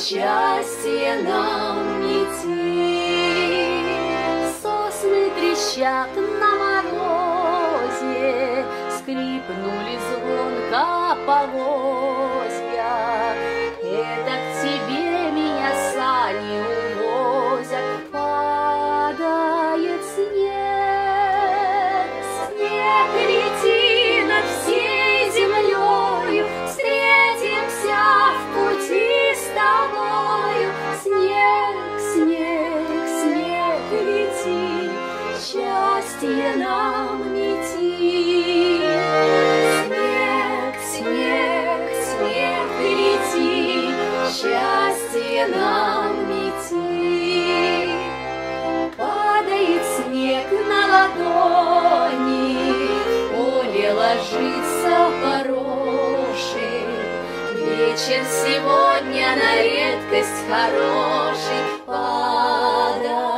счастье нам идти. Сосны трещат на морозе, скрипнули звонко повозья. Это к тебе меня сани увозят. Падает снег, снег лети над всей землею. Встретимся в пути с тобою. Снег, снег, снег лети, счастье нам мети. Снег, снег, снег лети, счастье нам мети. Падает снег на ладони, поле ложится хороший. Вечер сегодня на редкость хороший. Падает